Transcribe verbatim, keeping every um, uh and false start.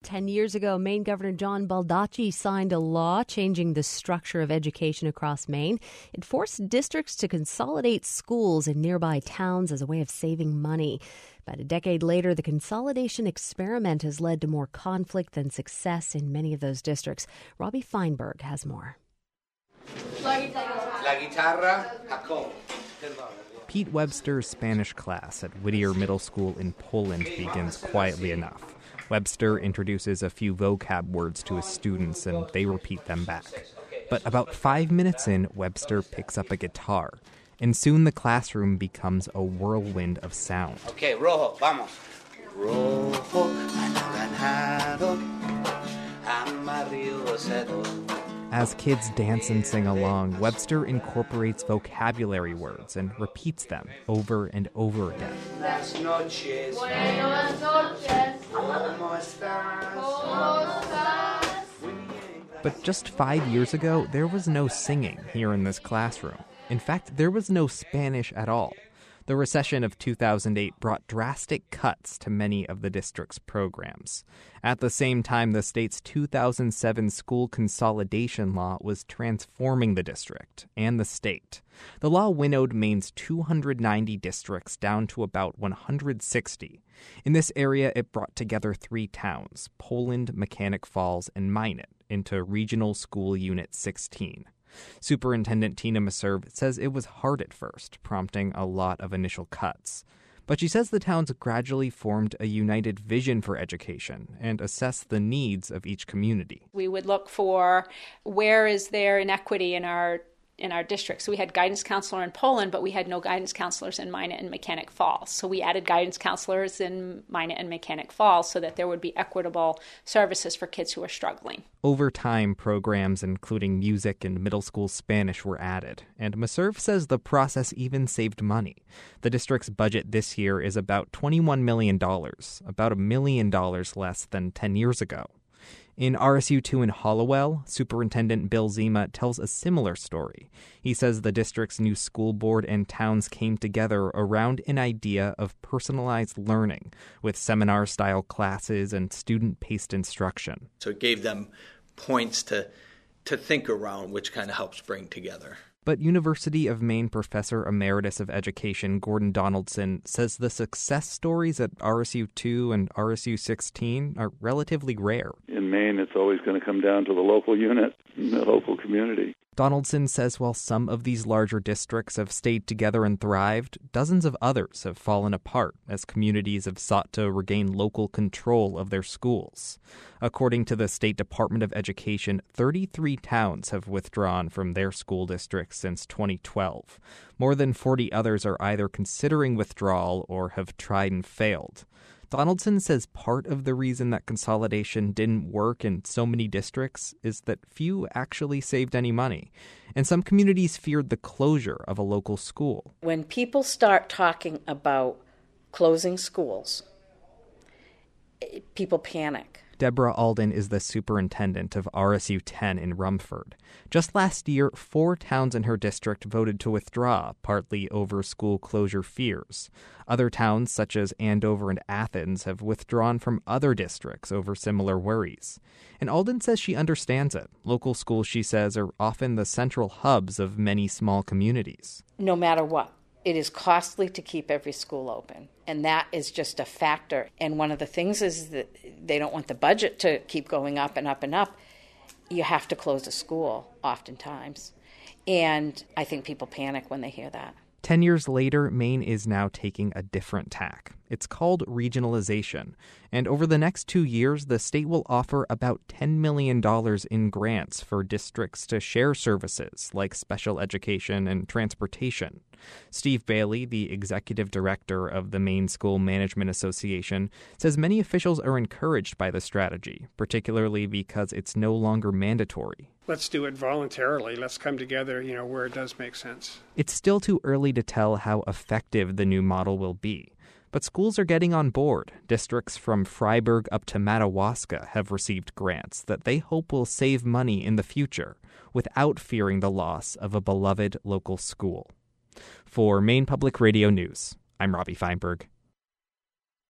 Ten years ago, Maine Governor John Baldacci signed a law changing the structure of education across Maine. It forced districts to consolidate schools in nearby towns as a way of saving money. About a decade later, the consolidation experiment has led to more conflict than success in many of those districts. Robbie Feinberg has more. Pete Webster's Spanish class at Whittier Middle School in Poland begins quietly enough. Webster introduces a few vocab words to his students, and they repeat them back. But about five minutes in, Webster picks up a guitar, and soon the classroom becomes a whirlwind of sound. Okay, rojo, vamos. Rojo, anaranjado, amarillo, rosado. As kids dance and sing along, Webster incorporates vocabulary words and repeats them over and over again. Buenas noches. Buenas noches. ¿Cómo estás? ¿Cómo estás? But just five years ago, there was no singing here in this classroom. In fact, there was no Spanish at all. The recession of two thousand eight brought drastic cuts to many of the district's programs. At the same time, the state's two thousand seven school consolidation law was transforming the district and the state. The law winnowed Maine's two hundred ninety districts down to about one hundred sixty. In this area, it brought together three towns, Poland, Mechanic Falls, and Minot, into Regional School Unit sixteen. Superintendent Tina Meserve says it was hard at first, prompting a lot of initial cuts. But she says the towns gradually formed a united vision for education and assessed the needs of each community. We would look for where is there inequity in our in our district. So we had guidance counselor in Poland, but we had no guidance counselors in Minot and Mechanic Falls. So we added guidance counselors in Minot and Mechanic Falls so that there would be equitable services for kids who are struggling. Over time, programs including music and middle school Spanish were added, and Meserve says the process even saved money. The district's budget this year is about twenty-one million dollars, about a million dollars less than ten years ago. In R S U two in Hallowell, Superintendent Bill Zima tells a similar story. He says the district's new school board and towns came together around an idea of personalized learning, with seminar-style classes and student-paced instruction. So it gave them points to, to think around, which kind of helps bring together. But University of Maine Professor Emeritus of Education Gordon Donaldson says the success stories at R S U two and R S U sixteen are relatively rare. In Maine, it's always going to come down to the local unit, the local community. Donaldson says while some of these larger districts have stayed together and thrived, dozens of others have fallen apart as communities have sought to regain local control of their schools. According to the State Department of Education, thirty-three towns have withdrawn from their school districts since twenty twelve. More than forty others are either considering withdrawal or have tried and failed. Donaldson says part of the reason that consolidation didn't work in so many districts is that few actually saved any money, and some communities feared the closure of a local school. When people start talking about closing schools, people panic. Deborah Alden is the superintendent of R S U ten in Rumford. Just last year, four towns in her district voted to withdraw, partly over school closure fears. Other towns, such as Andover and Athens, have withdrawn from other districts over similar worries. And Alden says she understands it. Local schools, she says, are often the central hubs of many small communities. No matter what, it is costly to keep every school open, and that is just a factor. And one of the things is that they don't want the budget to keep going up and up and up. You have to close a school oftentimes, and I think people panic when they hear that. Ten years later, Maine is now taking a different tack. It's called regionalization, and over the next two years, the state will offer about ten million dollars in grants for districts to share services like special education and transportation. Steve Bailey, the executive director of the Maine School Management Association, says many officials are encouraged by the strategy, particularly because it's no longer mandatory. Let's do it voluntarily. Let's come together, you know, where it does make sense. It's still too early to tell how effective the new model will be. But schools are getting on board. Districts from Fryeburg up to Madawaska have received grants that they hope will save money in the future without fearing the loss of a beloved local school. For Maine Public Radio News, I'm Robbie Feinberg.